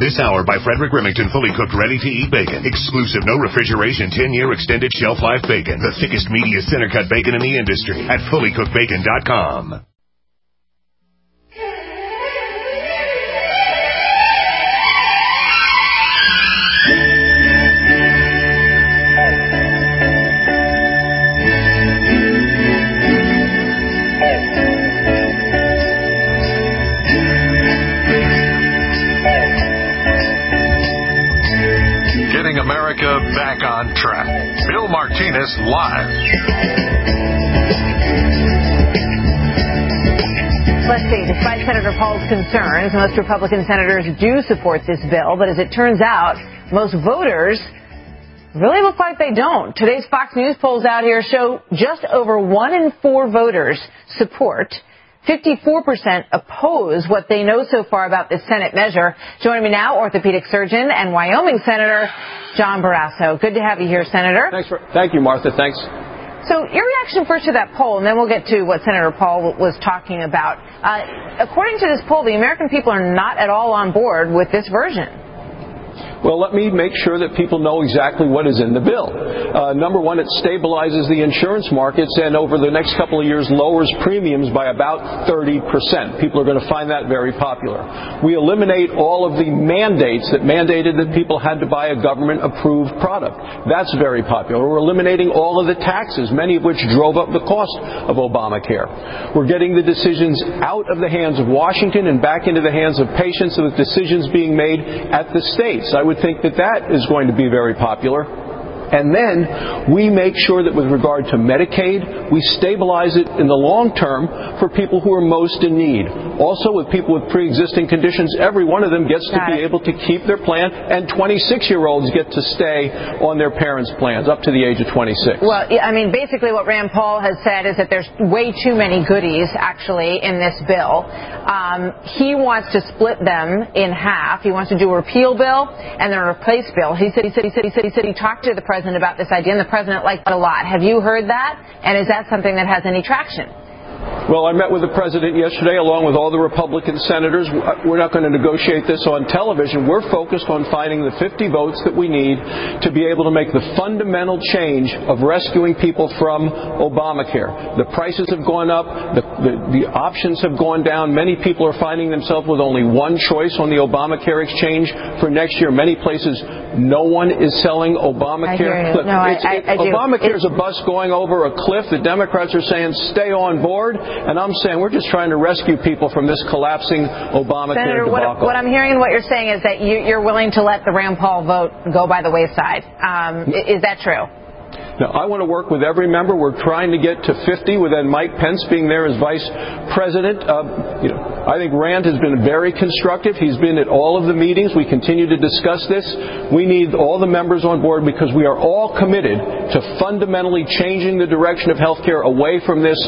This hour by Frederick Remington, fully cooked, ready-to-eat bacon. Exclusive, no refrigeration, 10-year extended shelf life bacon. The thickest, meatiest center-cut bacon in the industry at fullycookedbacon.com. America back on track. Bill Martinez live. Let's see. Despite Senator Paul's concerns, most Republican senators do support this bill. But as it turns out, most voters really look like they don't. Today's Fox News polls out here show just over 1 in 4 voters support. 54% oppose what they know so far about this Senate measure. Joining me now, orthopedic surgeon and Wyoming Senator John Barrasso. Good to have you here, Senator. Thank you, Martha. Thanks. So your reaction first to that poll, and then we'll get to what Senator Paul was talking about. According to this poll, the American people are not at all on board with this version. Well, let me make sure that people know exactly what is in the bill. Number one, it stabilizes the insurance markets and over the next couple of years lowers premiums by about 30%. People are going to find that very popular. We eliminate all of the mandates that mandated that people had to buy a government-approved product. That's very popular. We're eliminating all of the taxes, many of which drove up the cost of Obamacare. We're getting the decisions out of the hands of Washington and back into the hands of patients so that decisions being made at the states. I would think that is going to be very popular. And then we make sure that with regard to Medicaid, we stabilize it in the long term for people who are most in need. Also, with people with pre-existing conditions, every one of them gets to be able to keep their plan, and 26-year-olds get to stay on their parents' plans up to the age of 26. Well, I mean, basically what Rand Paul has said is that there's way too many goodies, actually, in this bill. He wants to split them in half. He wants to do a repeal bill and then a replace bill. He said he talked to the president about this idea, and the president liked it a lot. Have you heard that? And is that something that has any traction? Well, I met with the president yesterday along with all the Republican senators. We're not going to negotiate this on television. We're focused on finding the 50 votes that we need to be able to make the fundamental change of rescuing people from Obamacare. The prices have gone up. The options have gone down. Many people are finding themselves with only one choice on the Obamacare exchange for next year. Many places, no one is selling Obamacare. Look, Obamacare is a bus going over a cliff. The Democrats are saying stay on board. And I'm saying we're just trying to rescue people from this collapsing Obamacare debacle. Senator, what I'm hearing and what you're saying is that you're willing to let the Rand Paul vote go by the wayside. Is that true? Now, I want to work with every member. We're trying to get to 50 with Mike Pence being there as vice president. I think Rand has been very constructive. He's been at all of the meetings. We continue to discuss this. We need all the members on board because we are all committed to fundamentally changing the direction of health care away from this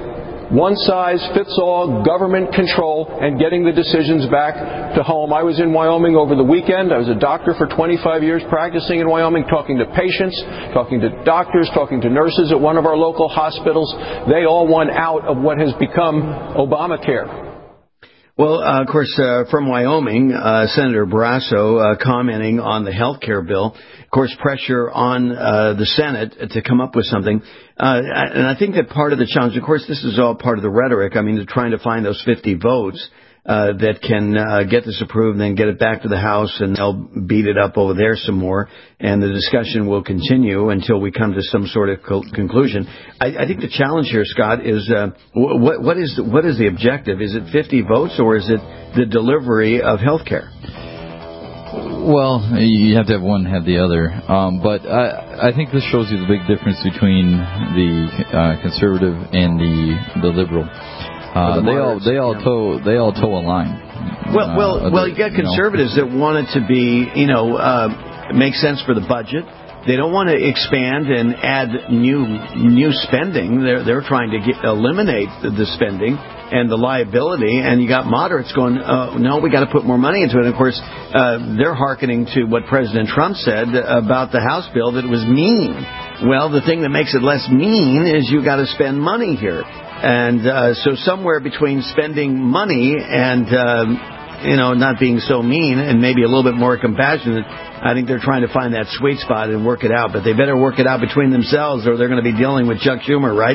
one-size-fits-all government control and getting the decisions back to home. I was in Wyoming over the weekend. I was a doctor for 25 years practicing in Wyoming, talking to patients, talking to doctors, talking to nurses at one of our local hospitals. They all want out of what has become Obamacare. Well, of course, from Wyoming, Senator Barrasso commenting on the health care bill. Of course, pressure on the Senate to come up with something. And I think that part of the challenge, of course, this is all part of the rhetoric. I mean, they're trying to find those 50 votes that can get this approved and then get it back to the House, and they'll beat it up over there some more. And the discussion will continue until we come to some sort of conclusion. I think the challenge here, Scott, is what is the objective? Is it 50 votes or is it the delivery of health care? Well, you have to have one, have the other. But I think this shows you the big difference between the conservative and the liberal. They all toe a line. Well, you got conservatives that want it to be, make sense for the budget. They don't want to expand and add new spending. They're trying to eliminate the spending and the liability. And you got moderates going, no, we got to put more money into it. And of course, they're hearkening to what President Trump said about the House bill, that it was mean. Well, the thing that makes it less mean is you got to spend money here. And so somewhere between spending money and not being so mean and maybe a little bit more compassionate. I think they're trying to find that sweet spot and work it out. But they better work it out between themselves or they're going to be dealing with Chuck Schumer, right?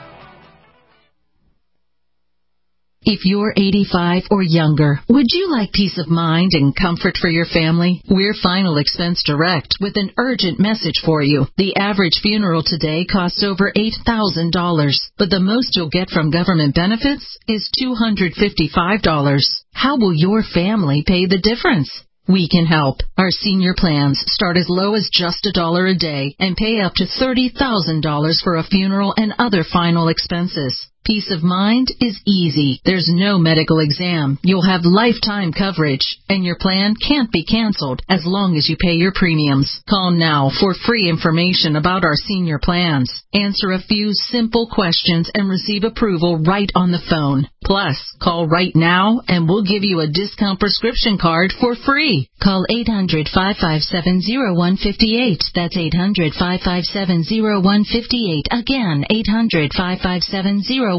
If you're 85 or younger, would you like peace of mind and comfort for your family? We're Final Expense Direct with an urgent message for you. The average funeral today costs over $8,000, but the most you'll get from government benefits is $255. How will your family pay the difference? We can help. Our senior plans start as low as just $1 a day and pay up to $30,000 for a funeral and other final expenses. Peace of mind is easy. There's no medical exam. You'll have lifetime coverage, and your plan can't be canceled as long as you pay your premiums. Call now for free information about our senior plans. Answer a few simple questions and receive approval right on the phone. Plus, call right now and we'll give you a discount prescription card for free. Call 800-557-0158. That's 800-557-0158. Again, 800-557-0158.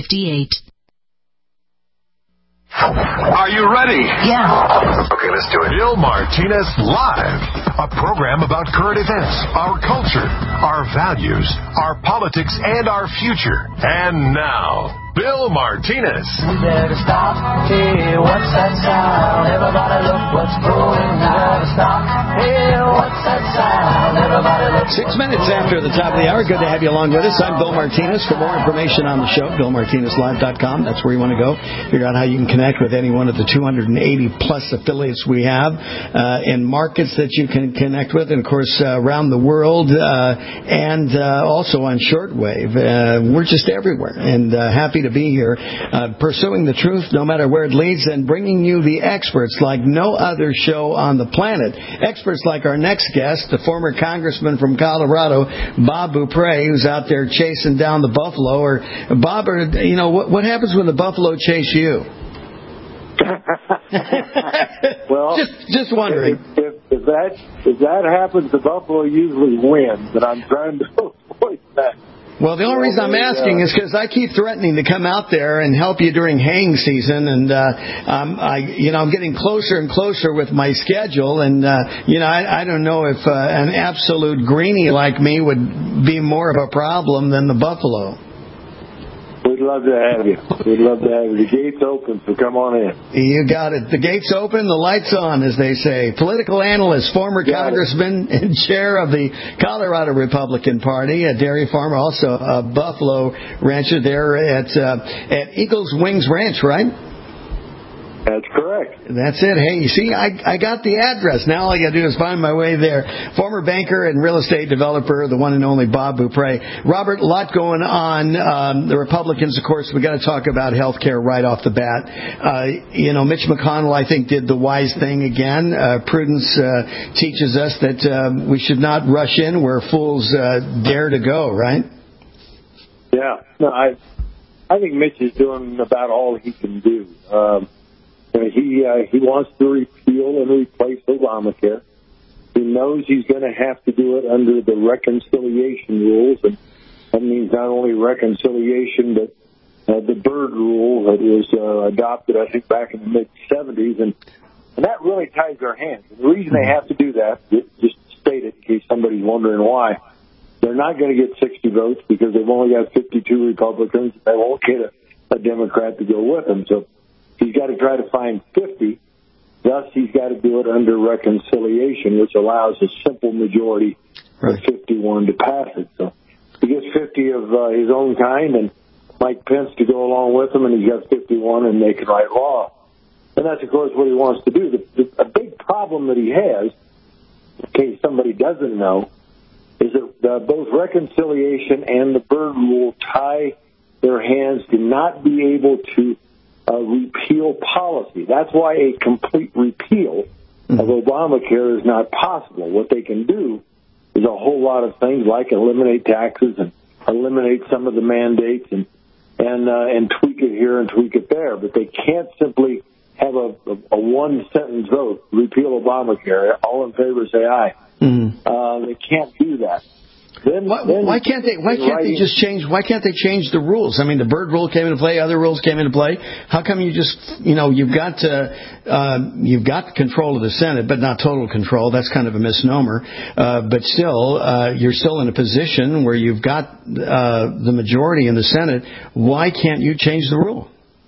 Are you ready? Yeah. Okay, let's do it. Bill Martinez Live, a program about current events, our culture, our values, our politics, and our future. And now, Bill Martinez. We better stop. Hey, what's that sound? Everybody look what's brewing. We better stop. Hey, what's that sound? Everybody look. 6 minutes after the top of the hour. Good to have you along with us. I'm Bill Martinez. For more information on the show, BillMartinezLive.com. That's where you want to go. Figure out how you can connect with any one of the 280 plus affiliates we have in markets that you can connect with, and of course around the world, and also on shortwave. We're just everywhere, and happy to be here, pursuing the truth no matter where it leads, and bringing you the experts like no other show on the planet. Experts like our next guest, the former congressman from Colorado, Bob Beaupre, who's out there chasing down the buffalo. Or Bob, what happens when the buffalo chase you? Well, just wondering. If that happens, the buffalo usually wins, and I'm trying to avoid that. Well, the only reason I'm asking is because I keep threatening to come out there and help you during haying season, and I'm getting closer and closer with my schedule, and I don't know if an absolute greenie like me would be more of a problem than the buffalo. We'd love to have you. We'd love to have you. The gate's open, so come on in. You got it. The gate's open, the light's on, as they say. Political analyst, former congressman, and chair of the Colorado Republican Party, a dairy farmer, also a buffalo rancher there at Eagles Wings Ranch, right? That's correct. That's it. Hey, you see, I got the address. Now all I got to do is find my way there. Former banker and real estate developer, the one and only Bob Beaupre. Robert, a lot going on. The Republicans, of course, we got to talk about health care right off the bat. Mitch McConnell, I think, did the wise thing again. Prudence teaches us that we should not rush in where fools dare to go, right? Yeah. No, I think Mitch is doing about all he can do. He wants to repeal and replace Obamacare. He knows he's going to have to do it under the reconciliation rules, and that means not only reconciliation, but the Byrd rule that was adopted, I think, back in the mid-'70s, and that really ties their hands. And the reason they have to do that, just to state it in case somebody's wondering why, they're not going to get 60 votes because they've only got 52 Republicans. They won't get a Democrat to go with them, so he's got to try to find 50. Thus, he's got to do it under reconciliation, which allows a simple majority of 51 to pass it. So he gets 50 of his own kind, and Mike Pence to go along with him, and he's got 51, and they can write law. And that's, of course, what he wants to do. A big problem that he has, in case somebody doesn't know, is that both reconciliation and the Byrd rule tie their hands to not be able to repeal policy. That's why a complete repeal of Obamacare is not possible. What they can do is a whole lot of things, like eliminate taxes and eliminate some of the mandates and tweak it here and tweak it there. But they can't simply have a one-sentence vote, repeal Obamacare. All in favor say aye. They can't do that. Why can't they just change? Why can't they change the rules? I mean, the Byrd rule came into play. Other rules came into play. How come you just, you've got control of the Senate, but not total control. That's kind of a misnomer. But still, you're still in a position where you've got the majority in the Senate. Why can't you change the rule?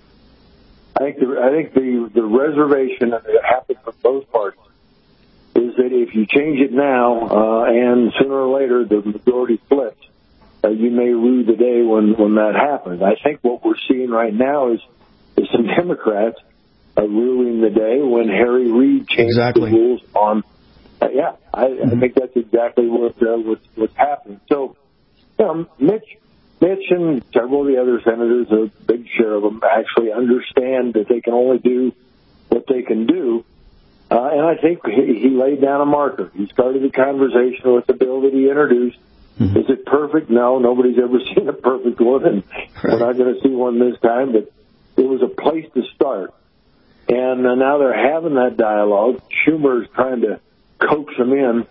I think the reservation that happened from both parties is that if you change it now and sooner or later the majority flips, you may rue the day when that happens. I think what we're seeing right now is some Democrats ruling the day when Harry Reid changed the rules on. I think that's exactly what's happening. So, Mitch and several of the other senators, a big share of them, actually understand that they can only do what they can do. And I think he laid down a marker. He started the conversation with the bill that he introduced. Mm-hmm. Is it perfect? No, nobody's ever seen a perfect one, and we're not going to see one this time, but it was a place to start. And now they're having that dialogue. Schumer is trying to coax them in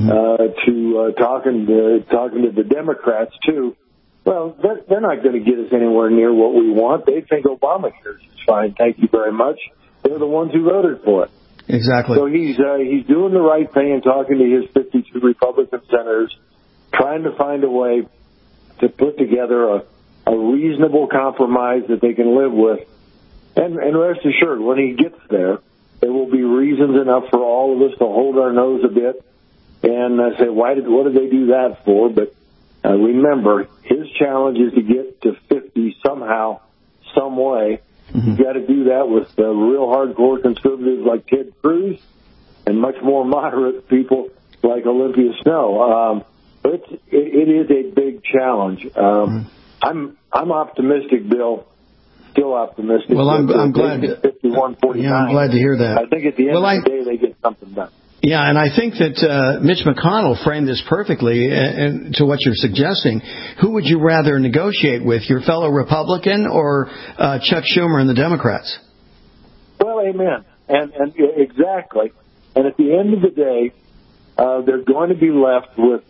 to talking to the Democrats, too. Well, they're not going to get us anywhere near what we want. They think Obamacare is fine. Thank you very much. They're the ones who voted for it. Exactly. So he's doing the right thing and talking to his 52 Republican senators, trying to find a way to put together a reasonable compromise that they can live with. And rest assured, when he gets there, there will be reasons enough for all of us to hold our nose a bit and say, what did they do that for? But remember, his challenge is to get to 50 somehow, some way. Mm-hmm. You've got to do that with real hardcore conservatives like Ted Cruz and much more moderate people like Olympia Snowe. But it is a big challenge. I'm optimistic, Bill. Still optimistic. Well, I'm glad. 51-49. Yeah, I'm glad to hear that. I think at the end of the day, they get something done. Yeah, and I think that Mitch McConnell framed this perfectly to what you're suggesting. Who would you rather negotiate with, your fellow Republican or Chuck Schumer and the Democrats? Well, amen. And exactly. And at the end of the day, they're going to be left with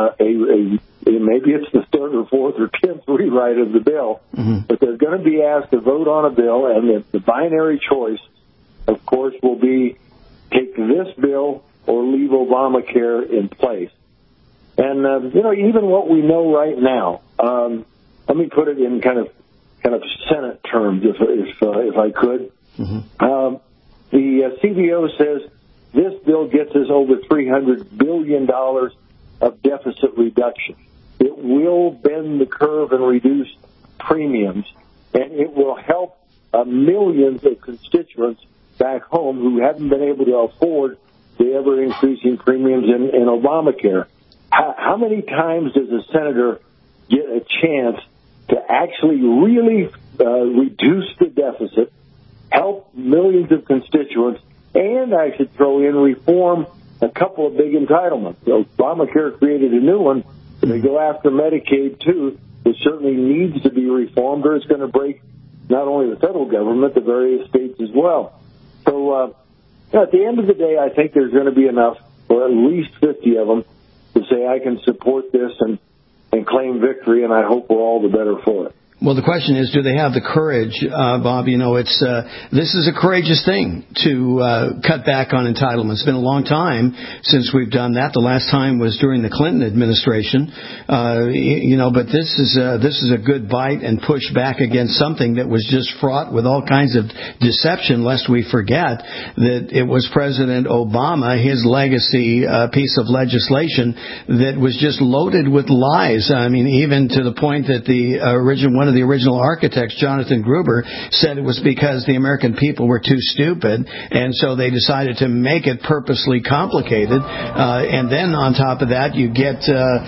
maybe it's the third or fourth or 10th rewrite of the bill, but they're going to be asked to vote on a bill, and the binary choice, of course, will be take this bill or leave Obamacare in place. And, even what we know right now, let me put it in kind of Senate terms, if I could. The CBO says this bill gets us over $300 billion of deficit reduction. It will bend the curve and reduce premiums, and it will help millions of constituents back home who haven't been able to afford the ever-increasing premiums in Obamacare. How many times does a senator get a chance to actually really reduce the deficit, help millions of constituents, and I should throw in reform a couple of big entitlements? So Obamacare created a new one. They go after Medicaid, too. It certainly needs to be reformed, or it's going to break not only the federal government, the various states as well. So at the end of the day, I think there's going to be enough, or at least 50 of them, to say I can support this and claim victory, and I hope we're all the better for it. Well, the question is, do they have the courage, Bob? This is a courageous thing to cut back on entitlements. It's been a long time since we've done that. The last time was during the Clinton administration, but this is a good bite and push back against something that was just fraught with all kinds of deception. Lest we forget that it was President Obama, his legacy piece of legislation that was just loaded with lies. I mean, even to the point that one of the original architects, Jonathan Gruber, said it was because the American people were too stupid, and so they decided to make it purposely complicated. And then on top of that, you get,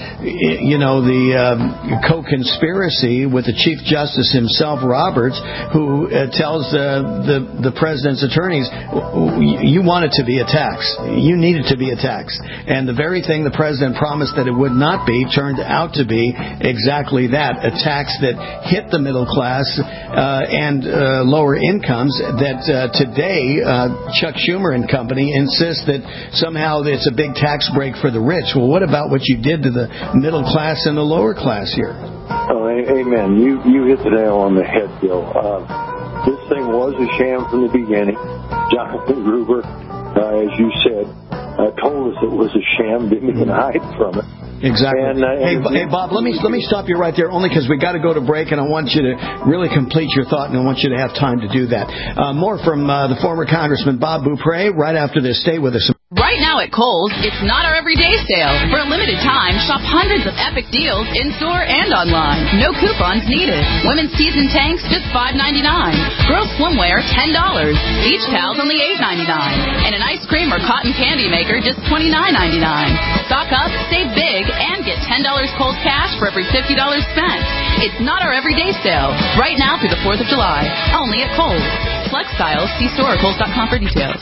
the co-conspiracy with the Chief Justice himself, Roberts, who tells the president's attorneys, you want it to be a tax. You need it to be a tax. And the very thing the president promised that it would not be turned out to be exactly that, a tax that hit the middle class and lower incomes that today Chuck Schumer and company insist that somehow it's a big tax break for the rich. Well, what about what you did to the middle class and the lower class here? Oh, amen. You hit the nail on the head, Bill. This thing was a sham from the beginning. Jonathan Gruber, as you said, told us it was a sham, didn't even hide from it. Exactly. Hey, Bob, let me stop you right there, only because we got to go to break, and I want you to really complete your thought, and I want you to have time to do that. More from the former Congressman Bob Beaupre right after this. Stay with us. Right now at Kohl's, it's not our everyday sale. For a limited time, shop hundreds of epic deals in-store and online. No coupons needed. Women's tees and tanks, just $5.99. Girls swimwear, $10. Beach towels, only $8.99. And an ice cream or cotton candy maker, just $29.99. Stock up, save big, and get $10 Kohl's cash for every $50 spent. It's not our everyday sale. Right now through the 4th of July. Only at Kohl's. Flex styles. See store or Kohl's.com for details.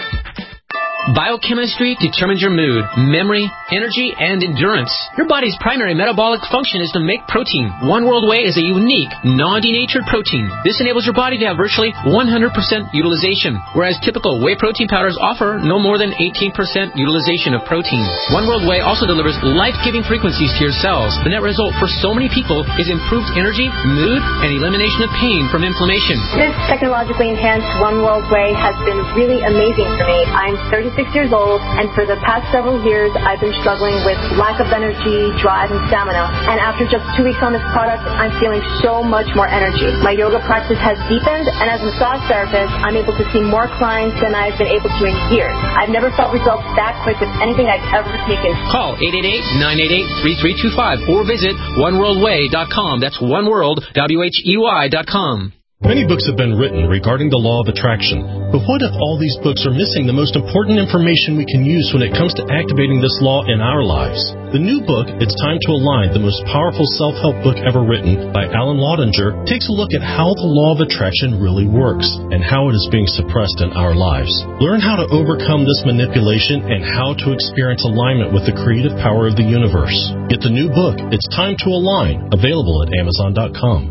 Biochemistry determines your mood, memory, energy, and endurance. Your body's primary metabolic function is to make protein. One World Whey is a unique, non-denatured protein. This enables your body to have virtually 100% utilization, whereas typical whey protein powders offer no more than 18% utilization of protein. One World Whey also delivers life-giving frequencies to your cells. The net result for so many people is improved energy, mood, and elimination of pain from inflammation. This technologically enhanced One World Whey has been really amazing for me. I'm 36 years old, and for the past several years, I've been struggling with lack of energy, drive, and stamina. And after just 2 weeks on this product, I'm feeling so much more energy. My yoga practice has deepened, and as a massage therapist, I'm able to see more clients than I've been able to in years. I've never felt results that quick with anything I've ever taken. Call 888-988-3325 or visit oneworldway.com. That's oneworld.com. Many books have been written regarding the law of attraction, but what if all these books are missing the most important information we can use when it comes to activating this law in our lives? The new book, It's Time to Align, the most powerful self-help book ever written by Alan Laudinger, takes a look at how the law of attraction really works and how it is being suppressed in our lives. Learn how to overcome this manipulation and how to experience alignment with the creative power of the universe. Get the new book, It's Time to Align, available at Amazon.com.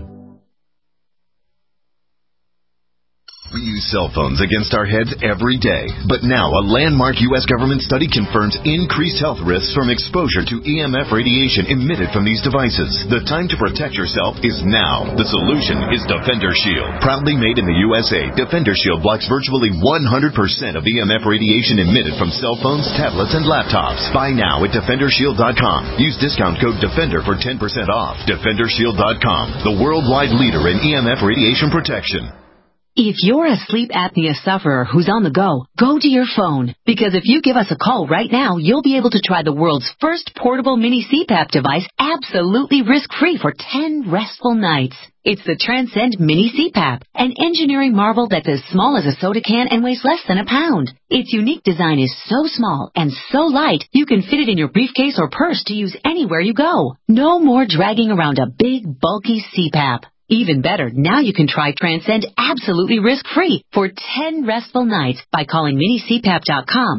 We use cell phones against our heads every day. But now a landmark U.S. government study confirms increased health risks from exposure to EMF radiation emitted from these devices. The time to protect yourself is now. The solution is Defender Shield. Proudly made in the USA, Defender Shield blocks virtually 100% of EMF radiation emitted from cell phones, tablets, and laptops. Buy now at DefenderShield.com. Use discount code DEFENDER for 10% off. DefenderShield.com, the worldwide leader in EMF radiation protection. If you're a sleep apnea sufferer who's on the go, go to your phone. Because if you give us a call right now, you'll be able to try the world's first portable mini CPAP device absolutely risk-free for 10 restful nights. It's the Transcend Mini CPAP, an engineering marvel that's as small as a soda can and weighs less than a pound. Its unique design is so small and so light, you can fit it in your briefcase or purse to use anywhere you go. No more dragging around a big, bulky CPAP. Even better, now you can try Transcend absolutely risk-free for 10 restful nights by calling minicpap.com,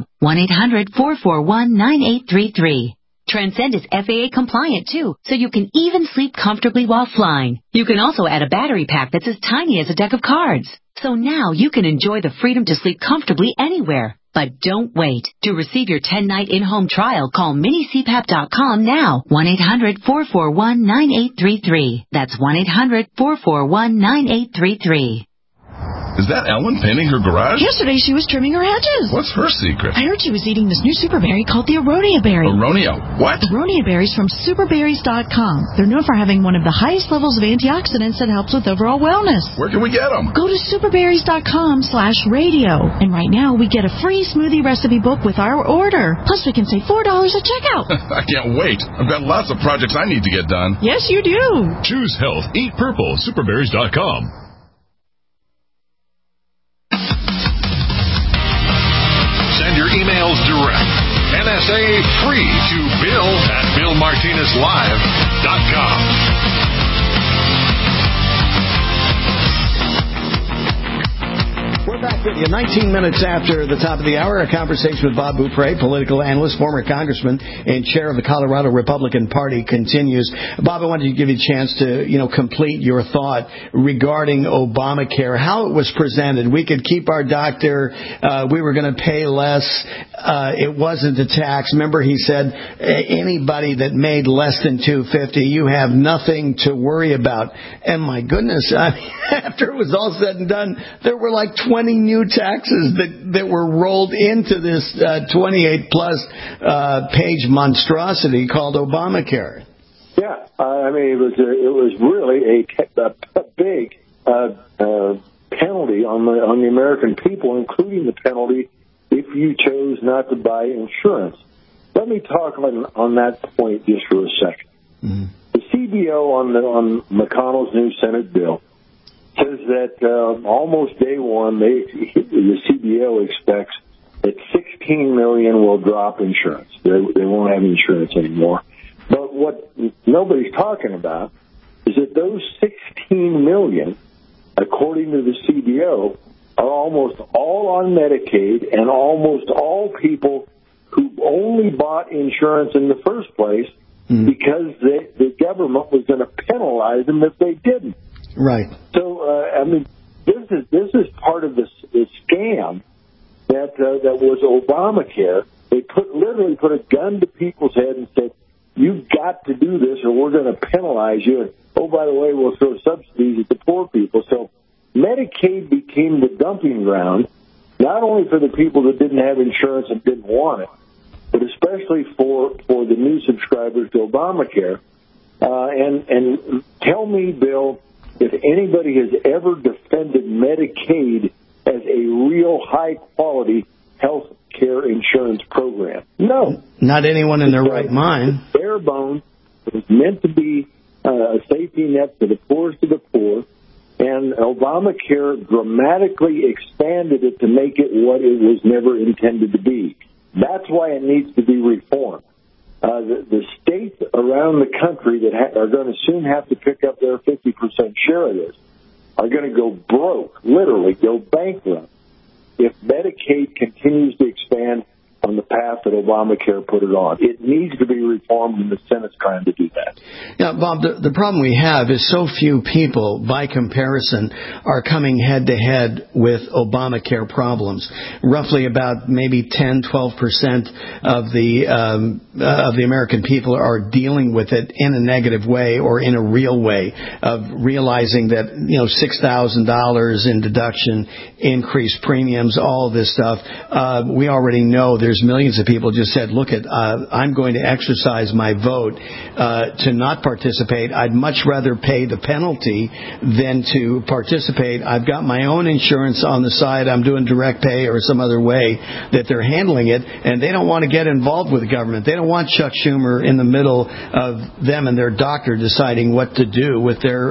1-800-441-9833. Transcend is FAA compliant too, so you can even sleep comfortably while flying. You can also add a battery pack that's as tiny as a deck of cards. So now you can enjoy the freedom to sleep comfortably anywhere. But don't wait. To receive your 10-night in-home trial, call minicpap.com now. 1-800-441-9833. That's 1-800-441-9833. Is that Ellen painting her garage? Yesterday she was trimming her hedges. What's her secret? I heard she was eating this new super berry called the Aronia berry. Aronia? What? Aronia berries from superberries.com. They're known for having one of the highest levels of antioxidants that helps with overall wellness. Where can we get them? Go to superberries.com/radio. And right now we get a free smoothie recipe book with our order. Plus we can save $4 at checkout. I can't wait. I've got lots of projects I need to get done. Yes, you do. Choose health. Eat purple. Superberries.com. Send your emails direct. NSA free to bill@BillMartinezLive.com. We're back with you 19 minutes after the top of the hour. A conversation with Bob Beaupre, political analyst, former congressman, and chair of the Colorado Republican Party continues. Bob, I wanted to give you a chance to, complete your thought regarding Obamacare, how it was presented. We could keep our doctor. We were going to pay less. It wasn't a tax. Remember, he said anybody that made less than $250, you have nothing to worry about. And my goodness, after it was all said and done, there were like 20 new taxes that were rolled into this 28-plus page monstrosity called Obamacare. Yeah, it was really a big penalty on the American people, including the penalty if you chose not to buy insurance. Let me talk on that point just for a second. Mm-hmm. The CBO on McConnell's new Senate bill says that almost day one, the CBO expects that 16 million will drop insurance. They won't have insurance anymore. But what nobody's talking about is that those 16 million, according to the CBO, are almost all on Medicaid and almost all people who only bought insurance in the first place because the government was going to penalize them if they didn't. Right. So, this is part of the scam that was Obamacare. They literally put a gun to people's head and said, "You've got to do this, or we're going to penalize you." And, oh, by the way, we'll throw subsidies at the poor people. So Medicaid became the dumping ground, not only for the people that didn't have insurance and didn't want it, but especially for the new subscribers to Obamacare. And tell me, Bill, if anybody has ever defended Medicaid as a real high-quality health care insurance program. No. Not anyone in their right mind. Bare bones. It was meant to be a safety net for the poorest of the poor, and Obamacare dramatically expanded it to make it what it was never intended to be. That's why it needs to be reformed. The states around the country that are going to soon have to pick up their 50% share of this are going to go broke, literally go bankrupt, if Medicaid continues to expand on the path that Obamacare put it on. It needs to be reformed, and the Senate's trying to do that. Yeah, Bob, the problem we have is so few people, by comparison, are coming head-to-head with Obamacare problems. Roughly about maybe 10-12% of the American people are dealing with it in a negative way or in a real way, of realizing that, $6,000 in deduction, increased premiums, all of this stuff. We already know there's millions of people just said, look, I'm going to exercise my vote to not participate. I'd much rather pay the penalty than to participate. I've got my own insurance on the side. I'm doing direct pay or some other way that they're handling it, and they don't want to get involved with the government. They don't want Chuck Schumer in the middle of them and their doctor deciding what to do with their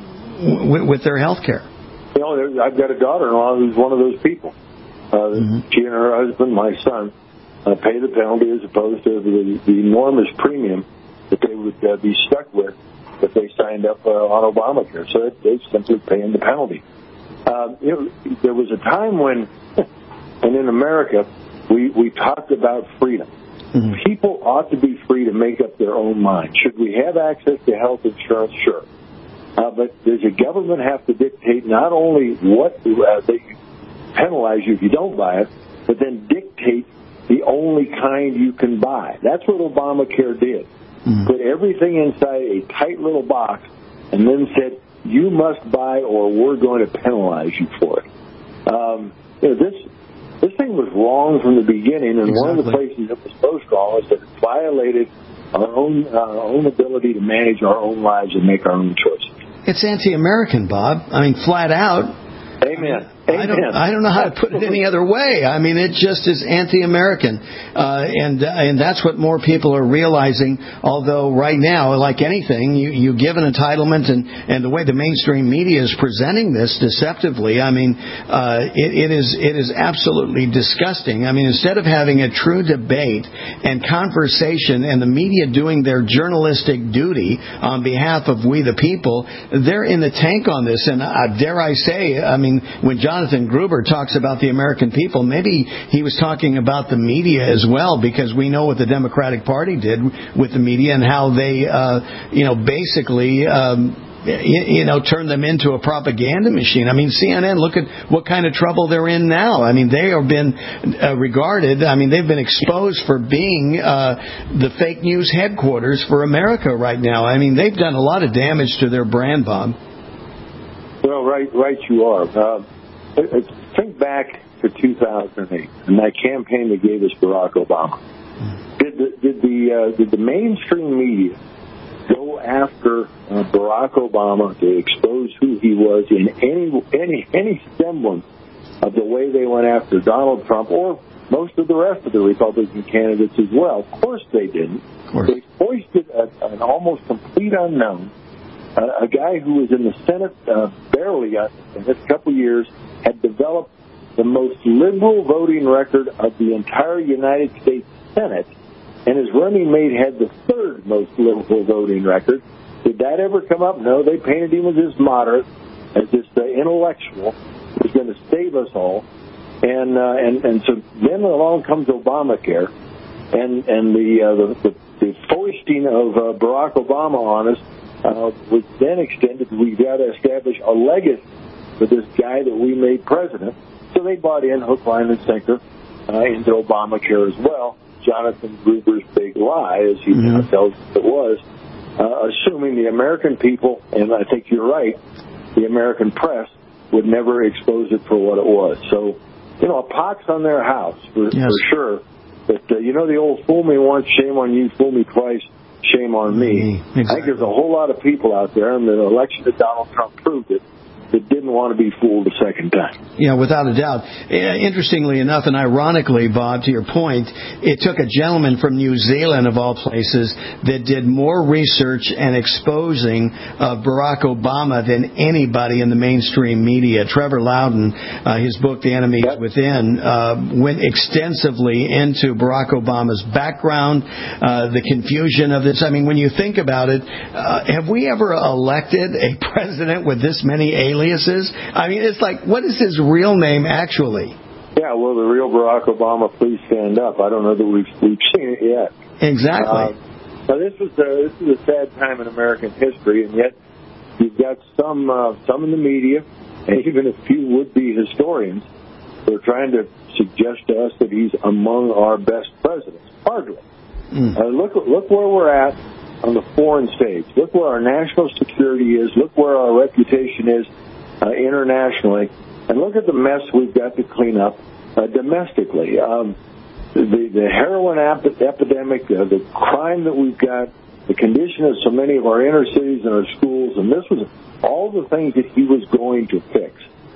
health care. I've got a daughter-in-law who's one of those people. She and her husband, my son, pay the penalty as opposed to the enormous premium that they would be stuck with if they signed up on Obamacare. So they're simply paying the penalty. There was a time when, and in America, we talked about freedom. Mm-hmm. People ought to be free to make up their own mind. Should we have access to health insurance? Sure. But does the government have to dictate not only what they penalize you if you don't buy it, but then dictate the only kind you can buy? That's what Obamacare did. Mm-hmm. Put everything inside a tight little box and then said, you must buy or we're going to penalize you for it. This thing was wrong from the beginning, and One of the places it was most wrong is that it violated our own ability to manage our own lives and make our own choices. It's anti-American, Bob. Flat out. Amen. I don't know how to put it any other way. It just is anti-American. And that's what more people are realizing, although right now, like anything, you give an entitlement, and the way the mainstream media is presenting this deceptively, it is absolutely disgusting. Instead of having a true debate and conversation and the media doing their journalistic duty on behalf of we the people, they're in the tank on this. And dare I say, when John Jonathan Gruber talks about the American people, maybe he was talking about the media as well, because we know what the Democratic Party did with the media and how they, basically, turn them into a propaganda machine. I mean, CNN, look at what kind of trouble they're in now. I mean, they have been regarded, they've been exposed for being the fake news headquarters for America right now. I mean, they've done a lot of damage to their brand, Bob. Well, right you are. Think back to 2008 and that campaign that gave us Barack Obama. Did the mainstream media go after Barack Obama to expose who he was in any semblance of the way they went after Donald Trump or most of the rest of the Republican candidates as well? Of course they didn't. They foisted an almost complete unknown, a guy who was in the Senate barely in a couple years, had developed the most liberal voting record of the entire United States Senate, and his running mate had the third most liberal voting record. Did that ever come up? No, they painted him as this moderate, as this intellectual who was going to save us all. And so then along comes Obamacare, and the foisting of Barack Obama on us was then extended. We've got to establish a legacy for this guy that we made president. So they bought in hook, line, and sinker into Obamacare as well. Jonathan Gruber's big lie, as he now tells us it was, assuming the American people, and I think you're right, the American press would never expose it for what it was. So, a pox on their house for sure. But, the old fool me once, shame on you, fool me twice, shame on me. Exactly. I think there's a whole lot of people out there, and the election of Donald Trump proved it, that didn't want to be fooled a second time. Yeah, without a doubt. Interestingly enough, and ironically, Bob, to your point, it took a gentleman from New Zealand, of all places, that did more research and exposing of Barack Obama than anybody in the mainstream media. Trevor Loudon, his book, The Enemy is Within, went extensively into Barack Obama's background, the confusion of this. I mean, when you think about it, have we ever elected a president with this many aliases? I mean, it's like, what is his real name actually? Yeah, well, the real Barack Obama, please stand up. I don't know that we've seen it yet. Exactly. Now this is a sad time in American history, and yet you've got some in the media, and even a few would-be historians, who are trying to suggest to us that he's among our best presidents. Hardly. Look where we're at on the foreign stage. Look where our national security is. Look where our reputation is internationally. And look at the mess we've got to clean up domestically. The heroin epidemic, the crime that we've got, the condition of so many of our inner cities and our schools, and this was all the things that he was going to fix.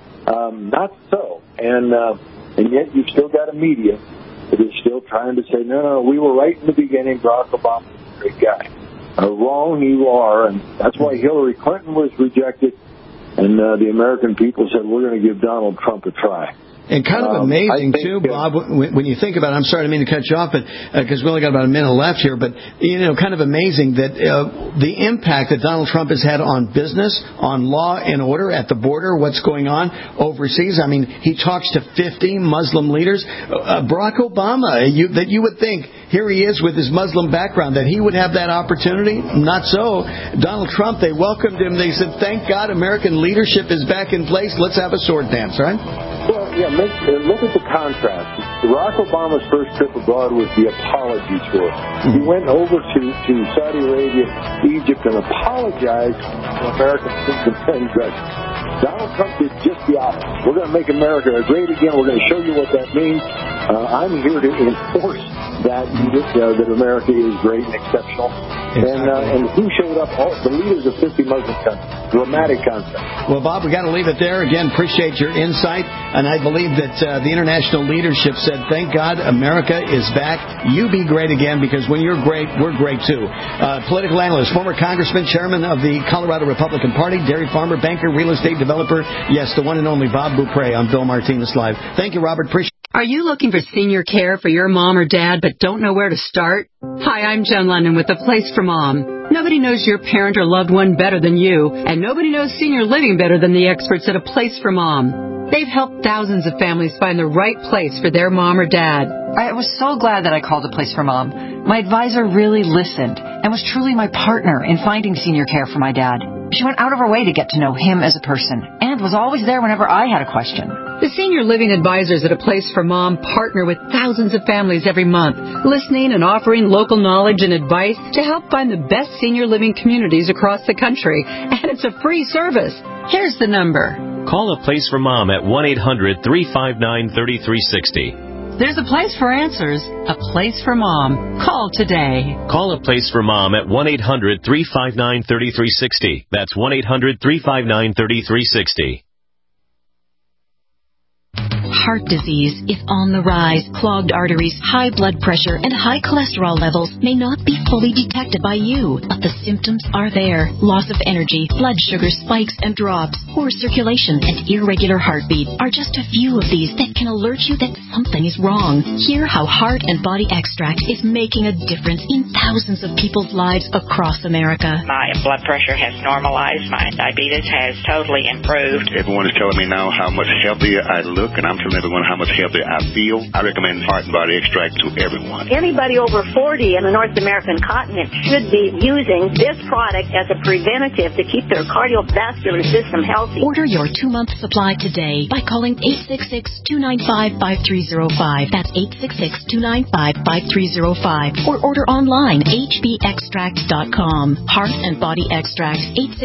Not so. And yet you've still got a media that is still trying to say, no, we were right in the beginning. Barack Obama was a great guy. Wrong you are, and that's why Hillary Clinton was rejected, and the American people said, we're going to give Donald Trump a try. And kind of amazing, too, Bob, when you think about it. I'm sorry, I didn't mean to cut you off, but because we only got about a minute left here. But, kind of amazing that the impact that Donald Trump has had on business, on law and order at the border, what's going on overseas. I mean, he talks to 50 Muslim leaders. Barack Obama, that you would think, here he is with his Muslim background, that he would have that opportunity. Not so. Donald Trump, they welcomed him. They said, thank God American leadership is back in place. Let's have a sword dance, right? Well, yeah, look at the contrast. Barack Obama's first trip abroad was the apology tour. He went over to Saudi Arabia, Egypt, and apologized to American citizens. Donald Trump did just the opposite. We're going to make America great again. We're going to show you what that means. I'm here to enforce that America is great and exceptional. Exactly. And who showed up? All the leaders of 50 Muslim countries. Dramatic concept. Well, Bob, we got to leave it there. Again, appreciate your insight. And I believe that the international leadership said, thank God America is back. You be great again, because when you're great, we're great too. Political analyst, former congressman, chairman of the Colorado Republican Party, dairy farmer, banker, real estate developer. Yes, the one and only Bob Beaupre on Bill Martinez Live. Thank you, Robert. Appreciate it. Are you looking for senior care for your mom or dad but don't know where to start? Hi, I'm Jen Lennon with The Place for Mom. Nobody knows your parent or loved one better than you, and nobody knows senior living better than the experts at A Place for Mom. They've helped thousands of families find the right place for their mom or dad. I was so glad that I called A Place for Mom. My advisor really listened and was truly my partner in finding senior care for my dad. She went out of her way to get to know him as a person and was always there whenever I had a question. The senior living advisors at A Place for Mom partner with thousands of families every month, listening and offering local knowledge and advice to help find the best senior living communities across the country. And it's a free service. Here's the number. Call A Place for Mom at 1-800-359-3360. There's a place for answers, A Place for Mom. Call today. Call A Place for Mom at 1-800-359-3360. That's 1-800-359-3360. Heart disease is on the rise. Clogged arteries, high blood pressure, and high cholesterol levels may not be fully detected by you, but the symptoms are there. Loss of energy, blood sugar spikes and drops, poor circulation, and irregular heartbeat are just a few of these that can alert you that something is wrong. Hear how Heart and Body Extract is making a difference in thousands of people's lives across America. My blood pressure has normalized. My diabetes has totally improved. Everyone is telling me now how much healthier I look, and I'm telling everyone how much healthier I feel. I recommend Heart and Body Extract to everyone. Anybody over 40 in the North American continent should be using this product as a preventative to keep their cardiovascular system healthy. Order your 2-month supply today by calling 866-295-5305. That's 866-295-5305. Or order online, hbextract.com. Heart and Body Extract,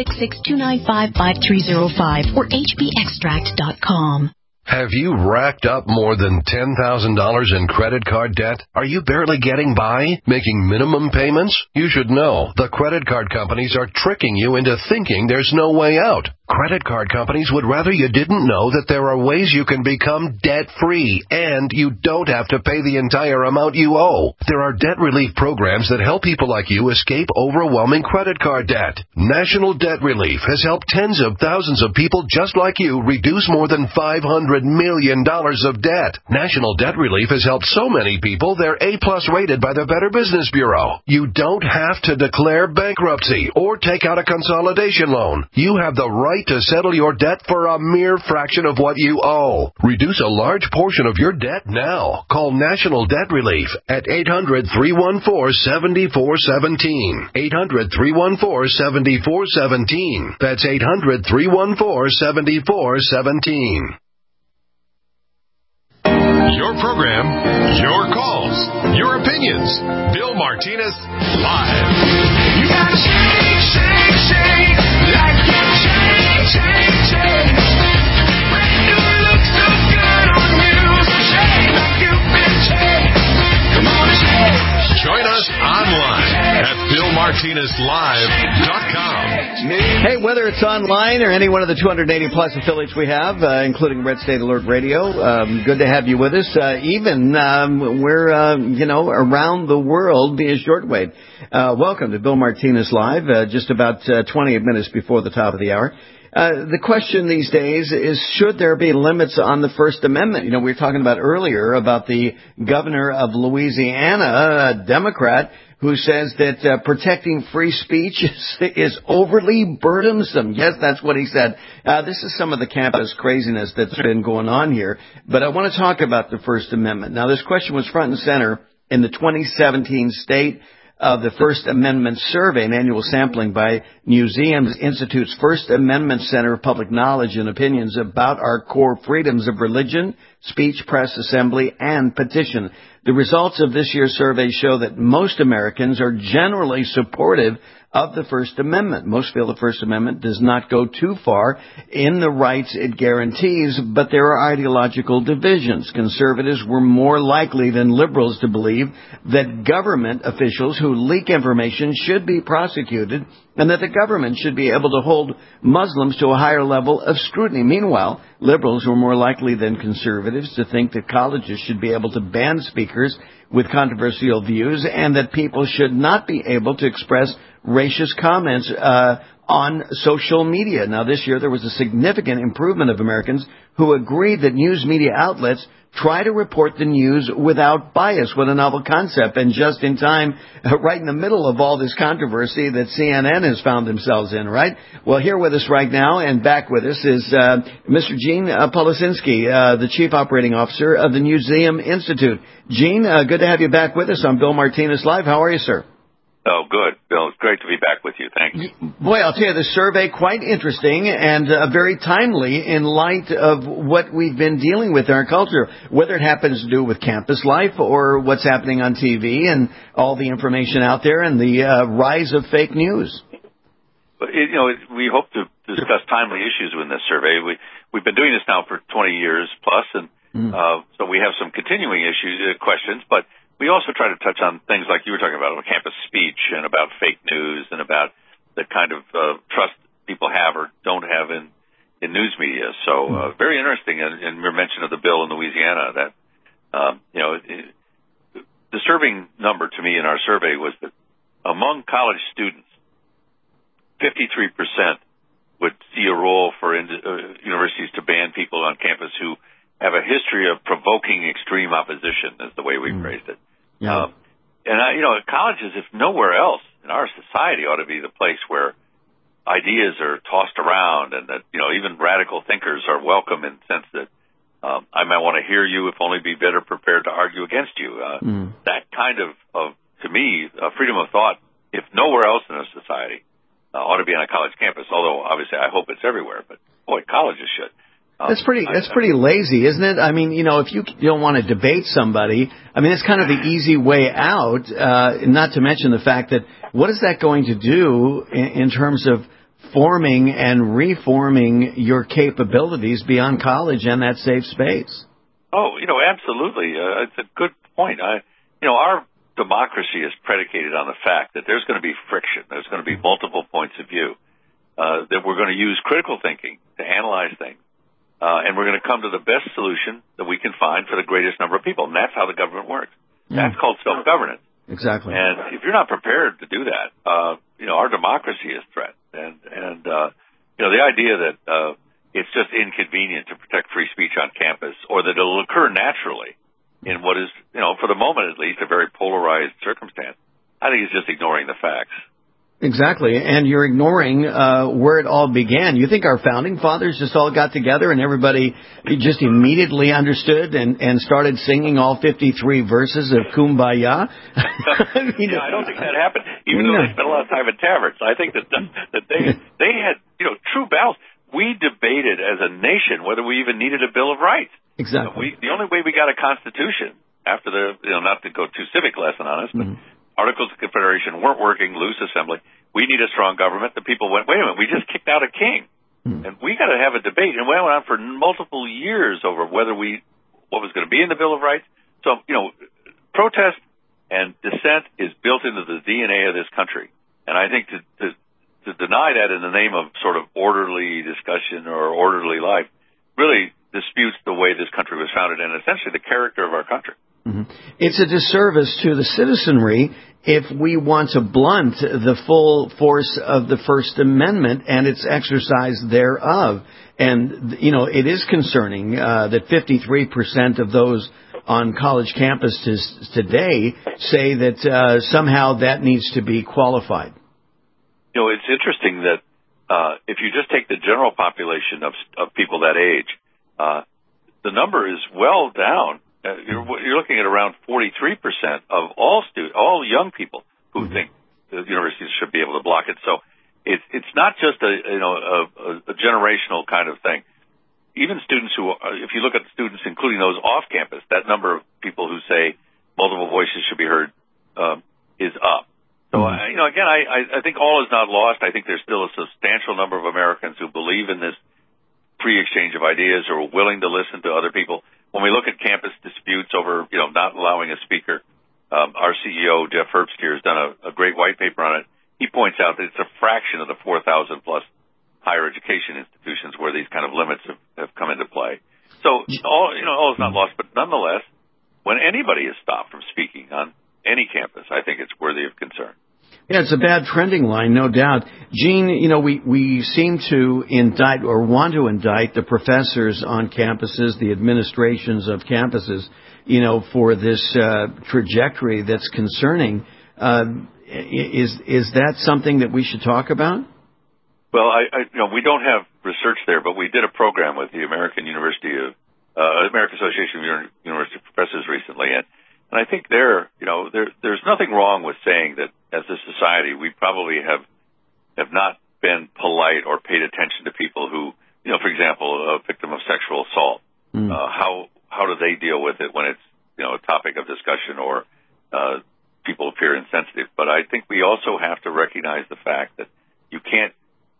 866-295-5305 or hbextract.com. Have you racked up more than $10,000 in credit card debt? Are you barely getting by, making minimum payments? You should know the credit card companies are tricking you into thinking there's no way out. Credit card companies would rather you didn't know that there are ways you can become debt-free, and you don't have to pay the entire amount you owe. There are debt relief programs that help people like you escape overwhelming credit card debt. National Debt Relief has helped tens of thousands of people just like you reduce more than $500 million of debt. National Debt Relief has helped so many people they're A-plus rated by the Better Business Bureau. You don't have to declare bankruptcy or take out a consolidation loan. You have the right to settle your debt for a mere fraction of what you owe. Reduce a large portion of your debt now. Call National Debt Relief at 800-314-7417. 800-314-7417. That's 800-314-7417. Your program, your calls, your opinions. Bill Martinez Live. You gotta shake, shake, shake, like you shake, shake, shake. When you look so good on you, so shake like you've been shake. Come on, shake. Join us online at BillMartinezLive.com. Hey, whether it's online or any one of the 280-plus affiliates we have, including Red State Alert Radio, good to have you with us. Even we're, around the world via shortwave. Welcome to Bill Martinez Live, just about 28 minutes before the top of the hour. The question these days is, should there be limits on the First Amendment? We were talking about earlier about the governor of Louisiana, a Democrat, who says that protecting free speech is overly burdensome. Yes, that's what he said. This is some of the campus craziness that's been going on here. But I want to talk about the First Amendment. Now, this question was front and center in the 2017 State of the First Amendment Survey, an annual sampling by Museums Institute's First Amendment Center of Public Knowledge and Opinions about our core freedoms of religion, speech, press, assembly, and petition. The results of this year's survey show that most Americans are generally supportive of the First Amendment. Most feel the First Amendment does not go too far in the rights it guarantees, but there are ideological divisions. Conservatives were more likely than liberals to believe that government officials who leak information should be prosecuted and that the government should be able to hold Muslims to a higher level of scrutiny. Meanwhile, liberals were more likely than conservatives to think that colleges should be able to ban speakers with controversial views and that people should not be able to express racist comments on social media. Now, this year there was a significant improvement of Americans who agreed that news media outlets try to report the news without bias. What a novel concept. And just in time, right in the middle of all this controversy that CNN has found themselves in, right? Well, here with us right now and back with us is Mr. Gene Policinski, the Chief Operating Officer of the Newseum Institute. Gene, good to have you back with us on Bill Martinez Live. How are you, sir? Oh, good, Bill. It's great to be back with you. Thank you. Boy, I'll tell you, the survey, quite interesting and very timely in light of what we've been dealing with in our culture, whether it happens to do with campus life or what's happening on TV and all the information out there and the rise of fake news. We hope to discuss timely issues in this survey. We've been doing this now for 20 years plus, and so we have some continuing questions, but we also try to touch on things like you were talking about campus speech and about fake news and about the kind of trust people have or don't have in news media. So very interesting. And your mention of the bill in Louisiana, that disturbing number to me in our survey was that among college students, 53% would see a role for universities to ban people on campus who have a history of provoking extreme opposition, is the way we phrased it. Yeah. Colleges, if nowhere else in our society, ought to be the place where ideas are tossed around and that, even radical thinkers are welcome in the sense that I might want to hear you, if only be better prepared to argue against you. That kind of, to me, freedom of thought, if nowhere else in a society, ought to be on a college campus, although obviously I hope it's everywhere, but boy, colleges should. That's pretty lazy, isn't it? I mean, if you don't want to debate somebody, I mean, it's kind of the easy way out, not to mention the fact that what is that going to do in terms of forming and reforming your capabilities beyond college and that safe space? Oh, absolutely. It's a good point. Our democracy is predicated on the fact that there's going to be friction. There's going to be multiple points of view, that we're going to use critical thinking to analyze things. And we're going to come to the best solution that we can find for the greatest number of people. And that's how the government works. That's called self-governance. Exactly. And if you're not prepared to do that, our democracy is threatened. And the idea that it's just inconvenient to protect free speech on campus or that it'll occur naturally in what is, for the moment at least, a very polarized circumstance, I think it's just ignoring the facts. Exactly, and you're ignoring where it all began. You think our founding fathers just all got together and everybody just immediately understood and started singing all 53 verses of Kumbaya? I don't think that happened, even though they spent a lot of time in taverns. I think that they had true battles. We debated as a nation whether we even needed a Bill of Rights. Exactly. The only way we got a Constitution after not to go too civic lesson on us, but Articles of Confederation weren't working, loose assembly. We need a strong government. The people went, wait a minute, we just kicked out a king. And we got to have a debate. And we went on for multiple years over what was going to be in the Bill of Rights. So, protest and dissent is built into the DNA of this country. And I think to deny that in the name of sort of orderly discussion or orderly life really disputes the way this country was founded and essentially the character of our country. It's a disservice to the citizenry if we want to blunt the full force of the First Amendment and its exercise thereof. And, it is concerning that 53% of those on college campuses today say that somehow that needs to be qualified. It's interesting that if you just take the general population of people that age, the number is well down. You're looking at around 43% of all young people who think the universities should be able to block it. So it's not just a generational kind of thing. Even students if you look at students, including those off campus, that number of people who say multiple voices should be heard is up. So again, I think all is not lost. I think there's still a substantial number of Americans who believe in this free exchange of ideas or are willing to listen to other people. When we look at campus disputes over, not allowing a speaker, our CEO, Jeff Herbst, here has done a great white paper on it. He points out that it's a fraction of the 4,000 plus higher education institutions where these kind of limits have come into play. So all is not lost, but nonetheless, when anybody is stopped from speaking on any campus, I think it's worthy of concern. Yeah, it's a bad trending line, no doubt. Gene, we seem to indict or want to indict the professors on campuses, the administrations of campuses, for this trajectory that's concerning. Is that something that we should talk about? Well, we don't have research there, but we did a program with the American Association of University Professors recently, and I think there's nothing wrong with saying that as a society we probably have not been polite or paid attention to people who, for example, a victim of sexual assault. How do they deal with it when it's a topic of discussion or people appear insensitive? But I think we also have to recognize the fact that you can't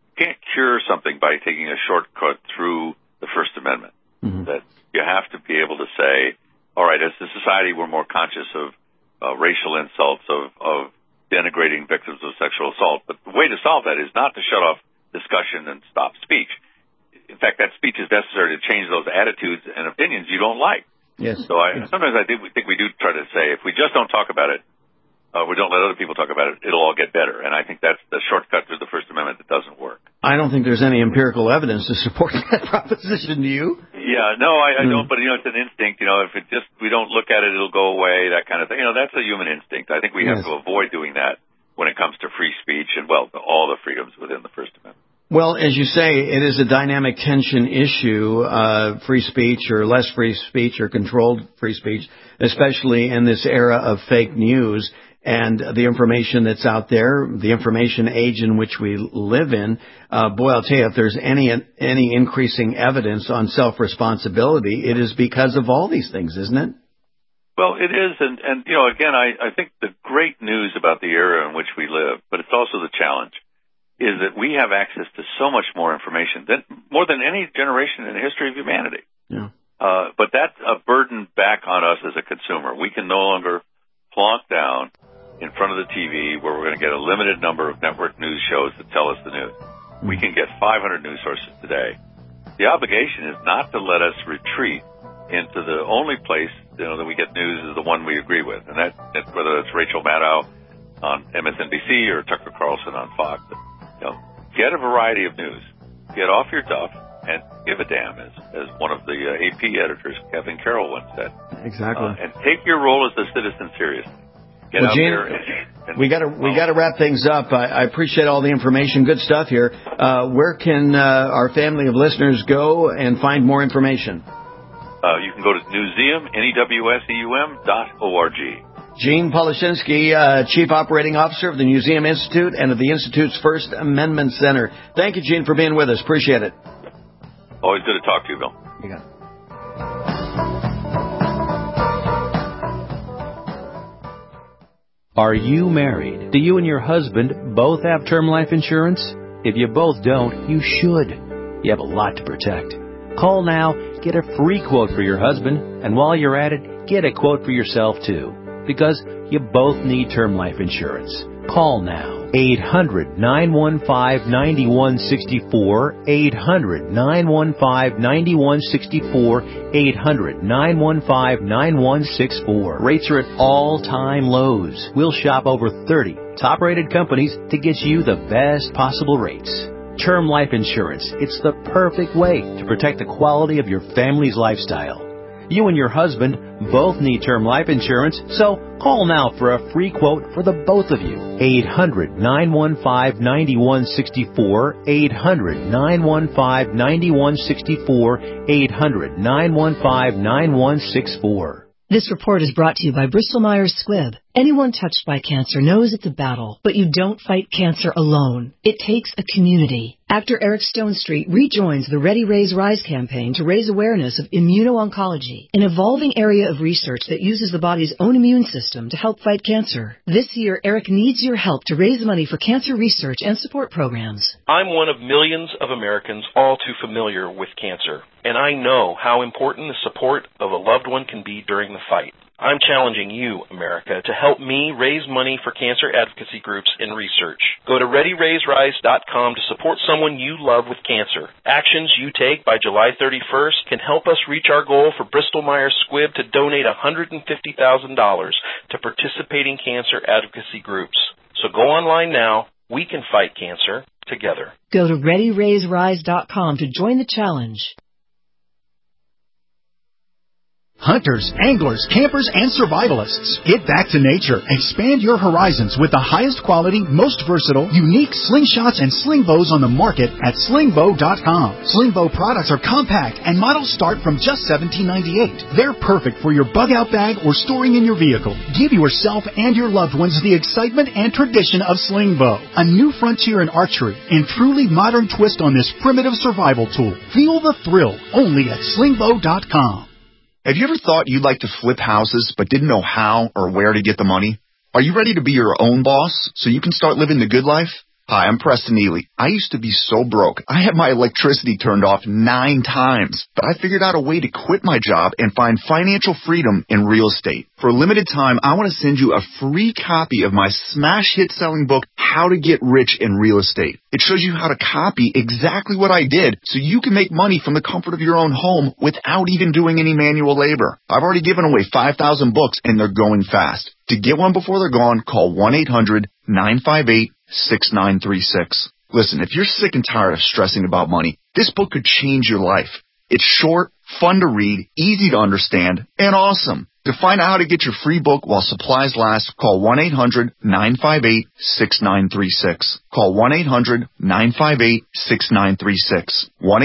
cure something by taking a shortcut through the First Amendment. That you have to be able to say, all right, as a society, we're more conscious of racial insults, of denigrating victims of sexual assault. But the way to solve that is not to shut off discussion and stop speech. In fact, that speech is necessary to change those attitudes and opinions you don't like. Yes. So sometimes I think we do try to say, if we just don't talk about it, we don't let other people talk about it, it'll all get better. And I think that's the shortcut through the First Amendment that doesn't work. I don't think there's any empirical evidence to support that proposition, do you? Yeah, no, I don't, but it's an instinct, if we don't look at it, it'll go away, that kind of thing. That's a human instinct. I think we have to avoid doing that when it comes to free speech and, all the freedoms within the First Amendment. Well, as you say, it is a dynamic tension issue, free speech or less free speech or controlled free speech, especially in this era of fake news and the information that's out there, the information age in which we live in. I'll tell you, if there's any increasing evidence on self-responsibility, it is because of all these things, isn't it? Well, it is, and again, I think the great news about the era in which we live, but it's also the challenge, is that we have access to so much more information, more than any generation in the history of humanity. Yeah. But that's a burden back on us as a consumer. We can no longer plonk down in front of the TV where we're going to get a limited number of network news shows that tell us the news. We can get 500 news sources today. The obligation is not to let us retreat into the only place that we get news is the one we agree with, and that whether it's Rachel Maddow on MSNBC or Tucker Carlson on Fox. Get a variety of news. Get off your duff and give a damn, as one of the AP editors, Kevin Carroll, once said. Exactly. And take your role as a citizen seriously. Get out Gene, there and we got to wrap things up. I appreciate all the information. Good stuff here. Where can our family of listeners go and find more information? You can go to Newseum, NEWSEUM.org. Gene Poliszynski, Chief Operating Officer of the Newseum Institute and of the Institute's First Amendment Center. Thank you, Gene, for being with us. Appreciate it. Always good to talk to you, Bill. You got it. Are you married? Do you and your husband both have term life insurance? If you both don't, you should. You have a lot to protect. Call now, get a free quote for your husband, and while you're at it, get a quote for yourself too. Because you both need term life insurance. Call now. 800-915-9164. 800-915-9164. 800-915-9164. Rates are at all-time lows. We'll shop over 30 top-rated companies to get you the best possible rates. Term life insurance. It's the perfect way to protect the quality of your family's lifestyle. You and your husband both need term life insurance, so call now for a free quote for the both of you. 800-915-9164. 800-915-9164. 800-915-9164. This report is brought to you by Bristol Myers Squibb. Anyone touched by cancer knows it's a battle, but you don't fight cancer alone. It takes a community. Actor Eric Stonestreet rejoins the Ready Raise Rise campaign to raise awareness of immuno-oncology, an evolving area of research that uses the body's own immune system to help fight cancer. This year, Eric needs your help to raise money for cancer research and support programs. I'm one of millions of Americans all too familiar with cancer, and I know how important the support of a loved one can be during the fight. I'm challenging you, America, to help me raise money for cancer advocacy groups and research. Go to ReadyRaiseRise.com to support someone you love with cancer. Actions you take by July 31st can help us reach our goal for Bristol Myers Squibb to donate $150,000 to participating cancer advocacy groups. So go online now. We can fight cancer together. Go to ReadyRaiseRise.com to join the challenge. Hunters, anglers, campers, and survivalists. Get back to nature. Expand your horizons with the highest quality, most versatile, unique slingshots and sling bows on the market at slingbow.com. Slingbow products are compact and models start from just $17.98. They're perfect for your bug-out bag or storing in your vehicle. Give yourself and your loved ones the excitement and tradition of Slingbow, a new frontier in archery and truly modern twist on this primitive survival tool. Feel the thrill only at slingbow.com. Have you ever thought you'd like to flip houses but didn't know how or where to get the money? Are you ready to be your own boss so you can start living the good life? Hi, I'm Preston Ely. I used to be so broke. I had my electricity turned off 9 times, but I figured out a way to quit my job and find financial freedom in real estate. For a limited time, I want to send you a free copy of my smash hit selling book, How to Get Rich in Real Estate. It shows you how to copy exactly what I did so you can make money from the comfort of your own home without even doing any manual labor. I've already given away 5,000 books and they're going fast. To get one before they're gone, call 1-800-958-6936. Listen, if you're sick and tired of stressing about money, this book could change your life. It's short, fun to read, easy to understand, and awesome. To find out how to get your free book while supplies last, call 1-800-958-6936. Call 1-800-958-6936.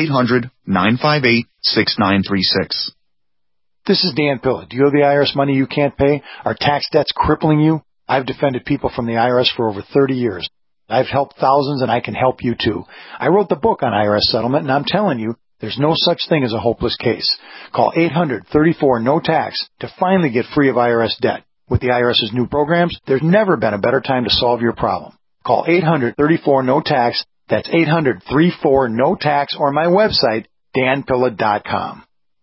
1-800-958-6936. This is Dan Pilla. Do you owe the IRS money you can't pay? Are tax debts crippling you? I've defended people from the IRS for over 30 years. I've helped thousands, and I can help you too. I wrote the book on IRS settlement, and I'm telling you, there's no such thing as a hopeless case. Call 800-34-NO-TAX to finally get free of IRS debt. With the IRS's new programs, there's never been a better time to solve your problem. Call 800-34-NO-TAX. That's 800-34-NO-TAX, or my website, danpilla.com.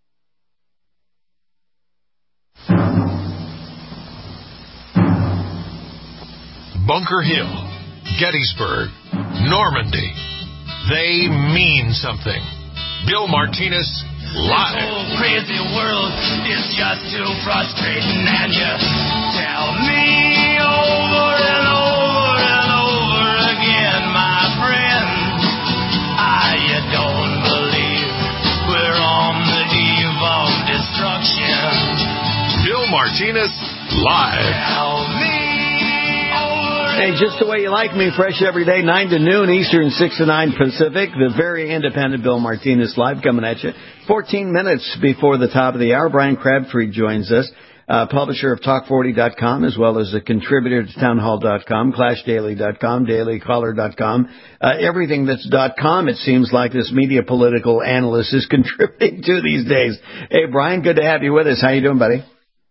Bunker Hill, Gettysburg, Normandy. They mean something. Bill Martinez, live. This whole crazy world is just too frustrating, and you tell me over and over and over again, my friend, you don't believe we're on the eve of destruction. Bill Martinez, live. Tell me. Hey, just the way you like me, fresh every day, 9 to noon Eastern, 6 to 9 Pacific. The very independent Bill Martinez live coming at you. 14 minutes before the top of the hour, Brian Crabtree joins us, publisher of Talk40.com, as well as a contributor to Townhall.com, ClashDaily.com, DailyCaller.com. Everything that's .com, it seems like this media political analyst is contributing to these days. Hey, Brian, good to have you with us. How you doing, buddy?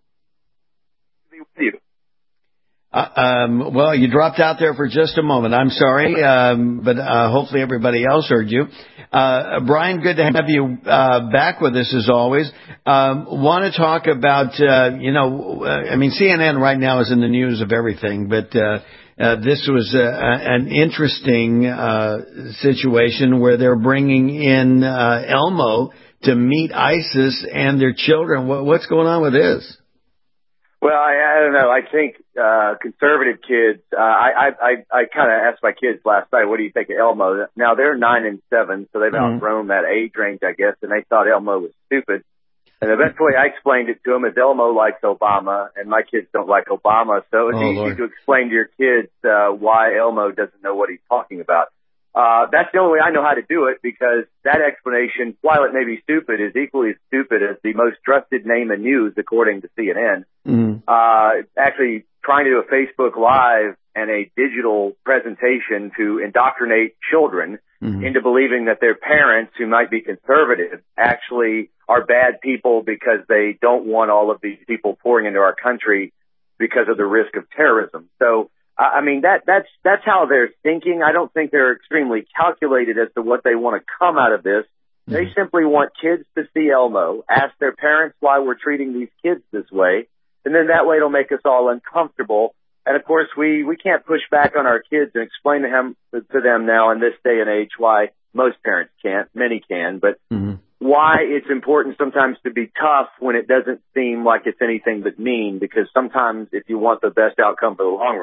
Well, you dropped out there for just a moment. I'm sorry, but hopefully everybody else heard you. Brian, good to have you back with us as always. Want to talk about, CNN right now is in the news of everything, but this was an interesting situation where they're bringing in Elmo to meet ISIS and their children. What's going on with this? Well, I don't know. I think conservative kids. I kind of asked my kids last night, "What do you think of Elmo?" Now they're 9 and 7, so they've outgrown that age range, I guess, and they thought Elmo was stupid. And the best way I explained it to them is Elmo likes Obama, and my kids don't like Obama, so it's easy to explain to your kids why Elmo doesn't know what he's talking about. That's the only way I know how to do it, because that explanation, while it may be stupid, is equally as stupid as the most trusted name in news, according to CNN. Actually trying to do a Facebook Live and a digital presentation to indoctrinate children into believing that their parents, who might be conservative, actually are bad people because they don't want all of these people pouring into our country because of the risk of terrorism. So, I mean, that's how they're thinking. I don't think they're extremely calculated as to what they want to come out of this. They simply want kids to see Elmo, ask their parents why we're treating these kids this way, and then that way it'll make us all uncomfortable. And, of course, we can't push back on our kids and explain to them now in this day and age why most parents can't. Many can, but why it's important sometimes to be tough when it doesn't seem like it's anything but mean, because sometimes if you want the best outcome for the long run,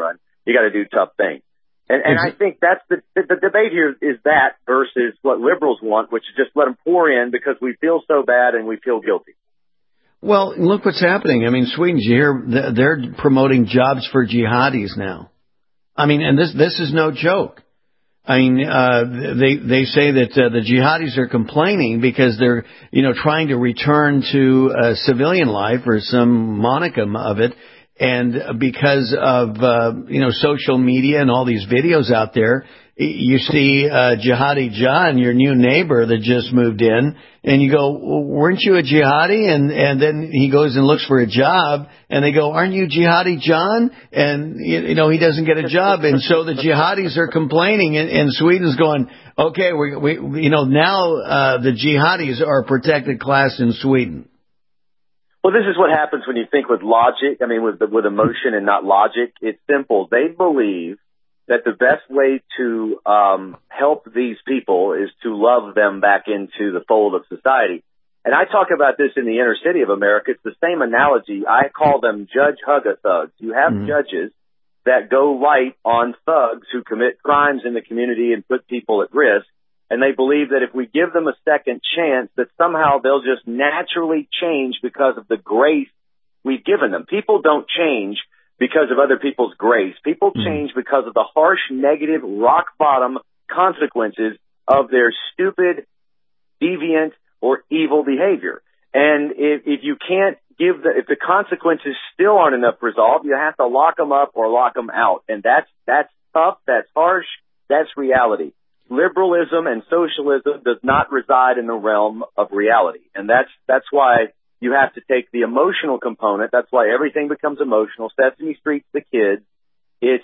You got to do tough things. And I think that's the debate here is that versus what liberals want, which is just let them pour in because we feel so bad and we feel guilty. Well, look what's happening. I mean, Sweden, you hear they're promoting jobs for jihadis now. I mean, and this is no joke. I mean, they say that the jihadis are complaining because they're, trying to return to civilian life or some monicum of it. And because of, social media and all these videos out there, you see Jihadi John, your new neighbor that just moved in, and you go, well, weren't you a jihadi? And then he goes and looks for a job, and they go, aren't you Jihadi John? And, he doesn't get a job. And so the jihadis are complaining, and Sweden's going, okay, now the jihadis are a protected class in Sweden. Well, this is what happens when you think with logic, with emotion and not logic. It's simple. They believe that the best way to help these people is to love them back into the fold of society. And I talk about this in the inner city of America. It's the same analogy. I call them judge-hug-a-thugs. You have judges that go right on thugs who commit crimes in the community and put people at risk. And they believe that if we give them a second chance, that somehow they'll just naturally change because of the grace we've given them. People don't change because of other people's grace. People change because of the harsh, negative, rock-bottom consequences of their stupid, deviant, or evil behavior. And if you can't if the consequences still aren't enough resolved, you have to lock them up or lock them out. And that's tough, that's harsh, that's reality. Liberalism and socialism does not reside in the realm of reality. And that's why you have to take the emotional component. That's why everything becomes emotional. Sesame Street's the kids. It's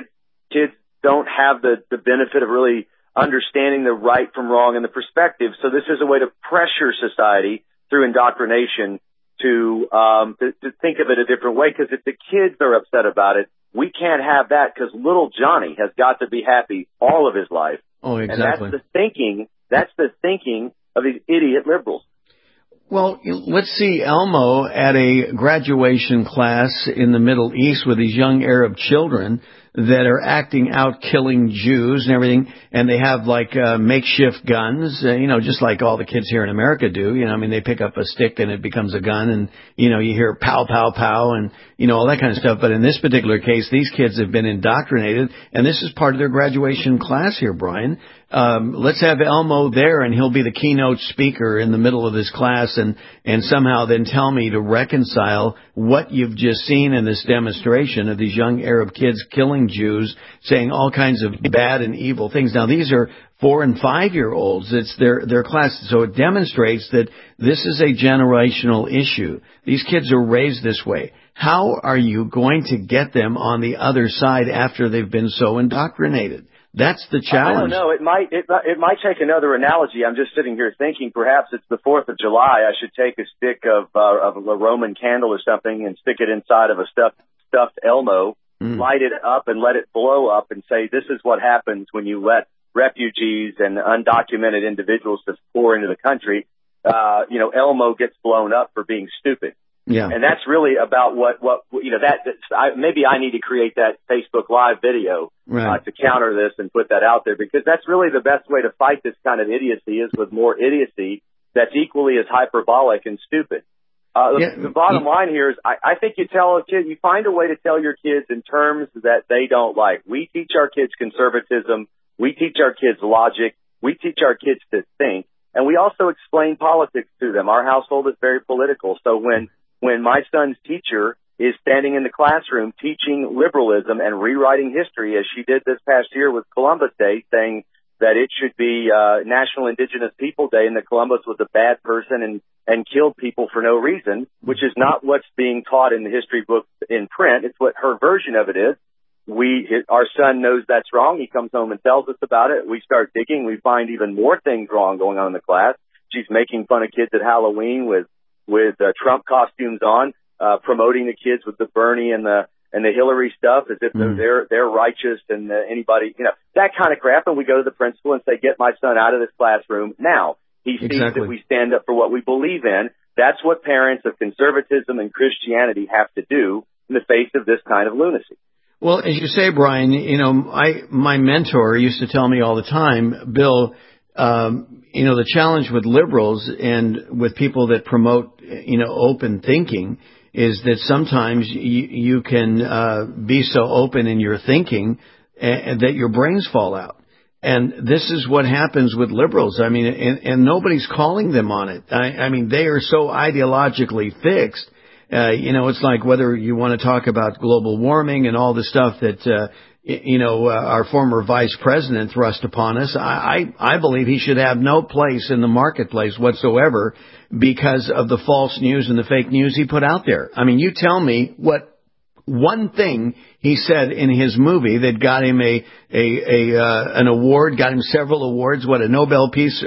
kids don't have the benefit of really understanding the right from wrong and the perspective. So this is a way to pressure society through indoctrination to think of it a different way. Because if the kids are upset about it, we can't have that because little Johnny has got to be happy all of his life. Oh, exactly. And that's the thinking of these idiot liberals. Well, let's see Elmo at a graduation class in the Middle East with these young Arab children that are acting out, killing Jews and everything, and they have makeshift guns, just like all the kids here in America do. They pick up a stick and it becomes a gun, and you hear pow, pow, pow, and all that kind of stuff. But in this particular case, these kids have been indoctrinated, and this is part of their graduation class here, Brian. Let's have Elmo there, and he'll be the keynote speaker in the middle of this class, and somehow then tell me to reconcile what you've just seen in this demonstration of these young Arab kids killing Jews, saying all kinds of bad and evil things. Now, these are 4- and 5-year-olds. It's their class. So it demonstrates that this is a generational issue. These kids are raised this way. How are you going to get them on the other side after they've been so indoctrinated? That's the challenge. I don't know. It might take another analogy. I'm just sitting here thinking perhaps it's the 4th of July. I should take a stick of a Roman candle or something and stick it inside of a stuffed Elmo, light it up and let it blow up and say, this is what happens when you let refugees and undocumented individuals just pour into the country. Elmo gets blown up for being stupid. Yeah. And that's really about maybe I need to create that Facebook Live video to counter this and put that out there, because that's really the best way to fight this kind of idiocy is with more idiocy that's equally as hyperbolic and stupid. The bottom line here is I think you tell a kid, you find a way to tell your kids in terms that they don't like. We teach our kids conservatism. We teach our kids logic. We teach our kids to think. And we also explain politics to them. Our household is very political. So when my son's teacher is standing in the classroom teaching liberalism and rewriting history, as she did this past year with Columbus Day, saying that it should be National Indigenous People Day and that Columbus was a bad person and killed people for no reason, which is not what's being taught in the history books in print. It's what her version of it is. Our son knows that's wrong. He comes home and tells us about it. We start digging. We find even more things wrong going on in the class. She's making fun of kids at Halloween with Trump costumes on, promoting the kids with the Bernie and the Hillary stuff as if they're righteous and anybody, that kind of crap. And we go to the principal and say, get my son out of this classroom now. He sees that we stand up for what we believe in. That's what parents of conservatism and Christianity have to do in the face of this kind of lunacy. Well, as you say, Brian, my mentor used to tell me all the time, Bill, the challenge with liberals and with people that promote, open thinking is that sometimes you can be so open in your thinking that your brains fall out. And this is what happens with liberals. I mean, and nobody's calling them on it. I mean, they are so ideologically fixed. It's like whether you want to talk about global warming and all the stuff that, our former vice president thrust upon us. I believe he should have no place in the marketplace whatsoever because of the false news and the fake news he put out there. I mean, you tell me what one thing he said in his movie that got him an award, got him several awards, a Nobel Peace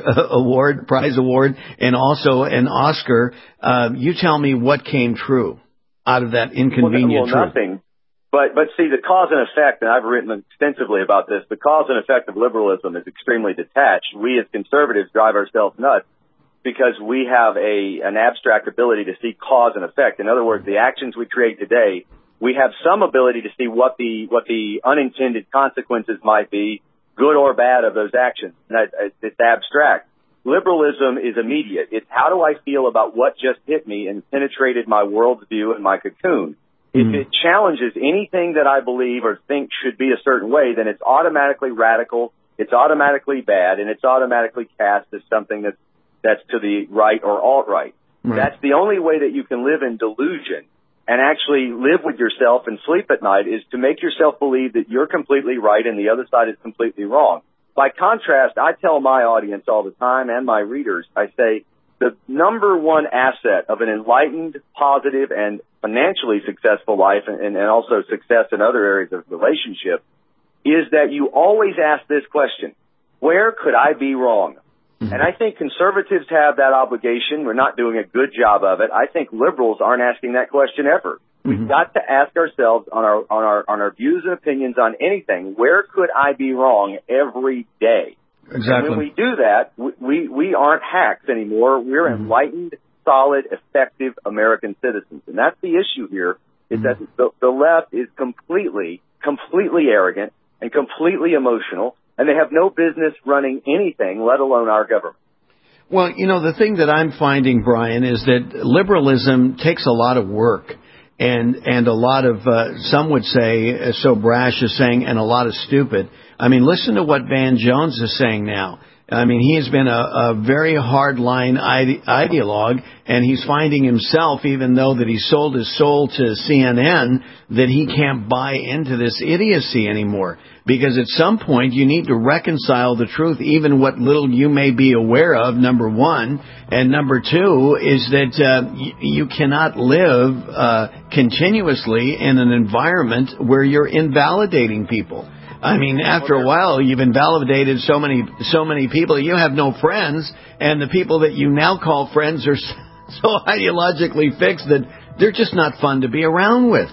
Prize award, and also an Oscar. You tell me what came true out of that inconvenient truth. Nothing. But see, the cause and effect, and I've written extensively about this, the cause and effect of liberalism is extremely detached. We as conservatives drive ourselves nuts because we have an abstract ability to see cause and effect. In other words, the actions we create today, we have some ability to see what the unintended consequences might be, good or bad, of those actions. It's abstract. Liberalism is immediate. It's how do I feel about what just hit me and penetrated my worldview and my cocoon. If it challenges anything that I believe or think should be a certain way, then it's automatically radical, it's automatically bad, and it's automatically cast as something that's to the right or alt-right. Right. That's the only way that you can live in delusion and actually live with yourself and sleep at night, is to make yourself believe that you're completely right and the other side is completely wrong. By contrast, I tell my audience all the time and my readers, I say, the number one asset of an enlightened, positive, and financially successful life, and also success in other areas of relationship, is that you always ask this question: where could I be wrong? Mm-hmm. And I think conservatives have that obligation. We're not doing a good job of it. I think liberals aren't asking that question ever. Mm-hmm. We've got to ask ourselves on our views and opinions on anything, where could I be wrong every day? Exactly. And when we do that, we aren't hacks anymore. We're enlightened, solid, effective American citizens. And that's the issue here, is that the left is completely arrogant and completely emotional, and they have no business running anything, let alone our government. Well, the thing that I'm finding, Brian, is that liberalism takes a lot of work. And a lot of, some would say, so brash as saying, and a lot of stupid. I mean, listen to what Van Jones is saying now. I mean, he has been a very hardline ideologue, and he's finding himself, even though that he sold his soul to CNN, that he can't buy into this idiocy anymore. Because at some point, you need to reconcile the truth, even what little you may be aware of, number one. And number two is that you cannot live continuously in an environment where you're invalidating people. I mean, after a while, you've invalidated so many people. You have no friends, and the people that you now call friends are so ideologically fixed that they're just not fun to be around with.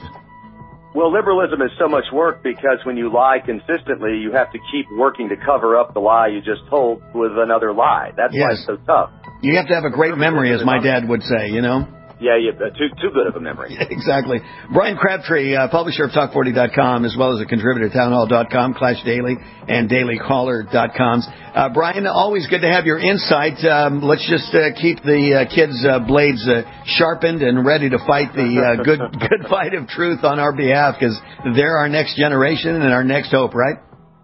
Well, liberalism is so much work because when you lie consistently, you have to keep working to cover up the lie you just told with another lie. That's why it's so tough. You have to have a great memory, as my dad would say, Yeah, too good of a memory. Exactly. Brian Crabtree, publisher of Talk40.com, as well as a contributor to Townhall.com, Clash Daily, and DailyCaller.com. Brian, always good to have your insight. Let's just keep the kids' blades sharpened and ready to fight the good fight of truth on our behalf, because they're our next generation and our next hope, right?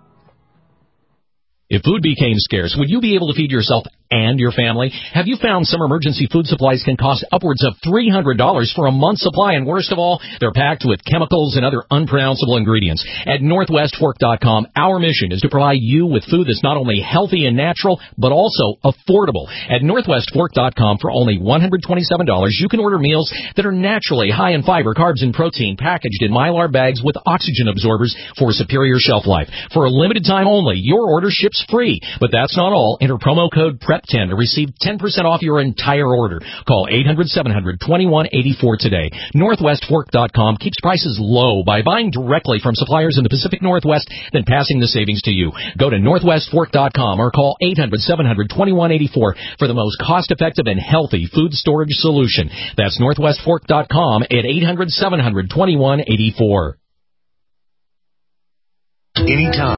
If food became scarce, would you be able to feed yourself and your family? Have you found some emergency food supplies can cost upwards of $300 for a month's supply? And worst of all, they're packed with chemicals and other unpronounceable ingredients. At NorthwestFork.com, our mission is to provide you with food that's not only healthy and natural, but also affordable. At NorthwestFork.com, for only $127, you can order meals that are naturally high in fiber, carbs, and protein, packaged in Mylar bags with oxygen absorbers for superior shelf life. For a limited time only, your order ships free. But that's not all. Enter promo code PREP10 to receive 10% off your entire order. Call 800-700-2184 today. NorthwestFork.com keeps prices low by buying directly from suppliers in the Pacific Northwest, then passing the savings to you. Go to NorthwestFork.com or call 800-700-2184 for the most cost-effective and healthy food storage solution. That's NorthwestFork.com at 800-700-2184. anytime.